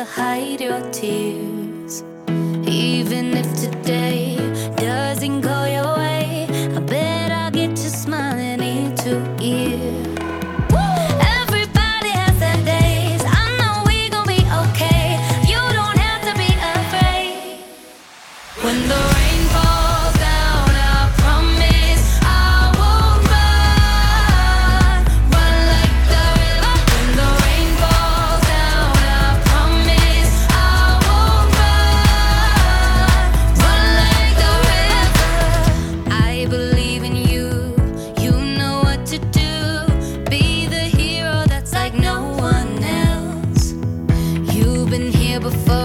hide your tears. Even if today doesn't go your way, I bet I'll get you smiling ear to ear. Everybody has their days, I know we gon' be okay. You don't have to be afraid. When the rain falls down, I promise I won't run, run like the river. When the rain falls down, I promise I won't run, run like the river. I believe in you, you know what to do. Be the hero that's like no one else. You've been here before.